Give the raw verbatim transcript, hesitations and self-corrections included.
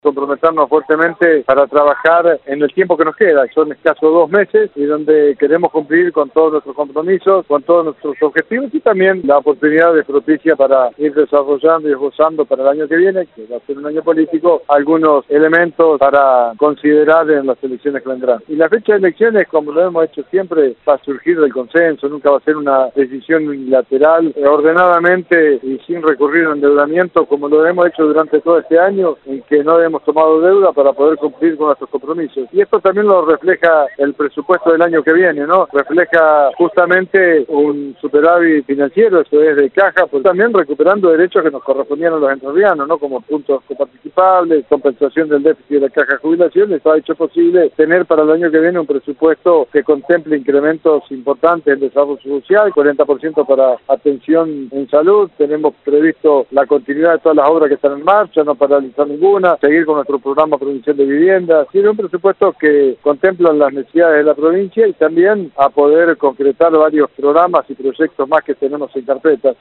comprometernos fuertemente para trabajar en el tiempo que nos queda, son escasos dos meses, y donde queremos cumplir con todos nuestros compromisos, con todos nuestros objetivos, y también la oportunidad de propicia para ir desarrollando y esbozando para el año que viene, que va a ser un año político, algunos elementos para considerar en las elecciones que vendrán. Y la fecha de elecciones, como lo hemos hecho siempre, va a surgir del consenso, nunca va a ser una decisión unilateral, eh, ordenadamente y sin recurrir a endeudamiento, como lo hemos hecho durante todo este año, en que no hemos tomado deuda para poder cumplir con nuestros compromisos. Y esto también lo refleja el presupuesto del año que viene, ¿no? Refleja justamente un superávit financiero, eso es de caja, pues también recuperando derechos que nos correspondían a los entrerrianos, ¿no? Como puntos coparticipables, compensación del déficit de la caja de jubilación. Esto ha hecho posible tener para el año que viene un presupuesto que contemple incrementos importantes en desarrollo social, cuarenta por ciento para atención en salud. Tenemos previsto la continuidad de todas las obras que están en marcha, no paralizar ninguna, seguir con nuestro programa provincial de vivienda. Tiene un presupuesto que contempla las necesidades de la provincia y también a poder concretar varios programas y proyectos más que tenemos en carpeta.